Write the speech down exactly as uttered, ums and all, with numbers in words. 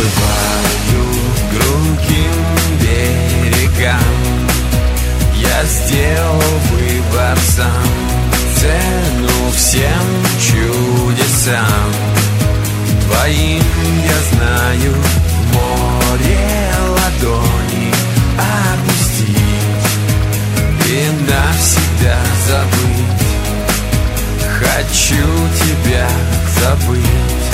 Уплываю к другим берегам. Я сделал выбор сам, цену всем чудесам твоим. Я знаю, в море ладони опустить и навсегда забыть. Хочу тебя забыть.